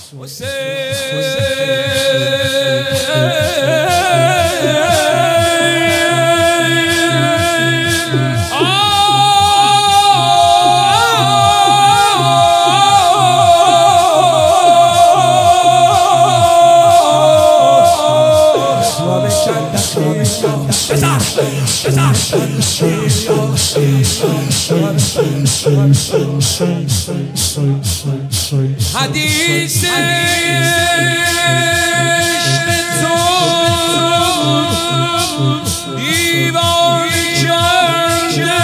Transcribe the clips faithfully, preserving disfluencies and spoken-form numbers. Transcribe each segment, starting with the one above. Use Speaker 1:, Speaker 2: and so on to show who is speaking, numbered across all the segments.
Speaker 1: حدیث عشق تو دیوانه کرده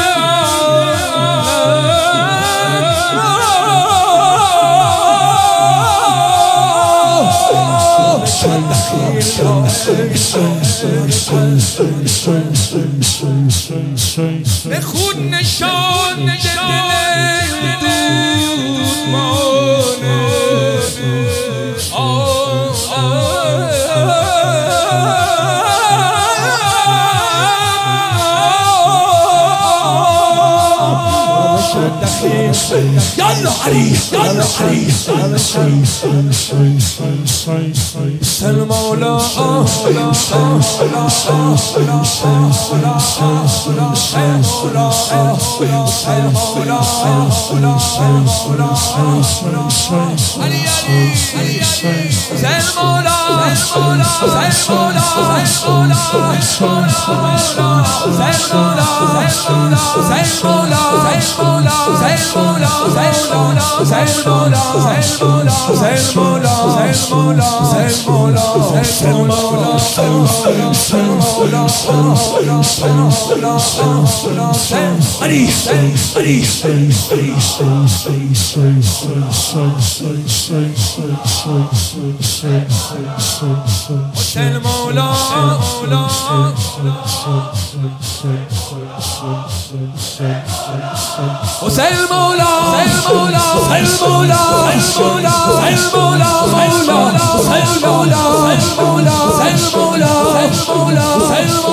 Speaker 1: به خود نشان دل دودمانه يلا علي يلا علي سلمولا حسین مولا مولا حسین مولا مولا حسین مولا مولا حسین مولا مولا حسین مولا مولا حسین مولا